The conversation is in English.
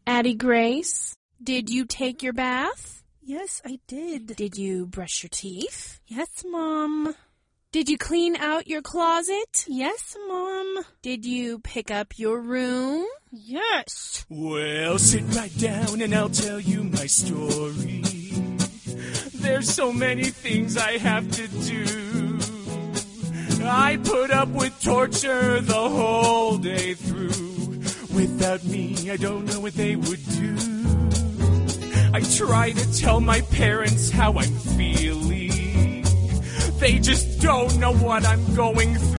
Addie Grace, did you take your bath? Yes, I did. Did you brush your teeth? Yes, Mom. Did you clean out your closet? Yes, Mom. Did you pick up your room? Yes. Well, sit right down and I'll tell you my story. There's so many things I have to do. I put up with torture the whole day through. Without me, I don't know what they would do. I try to tell my parents how I'm feeling. They just don't know what I'm going through.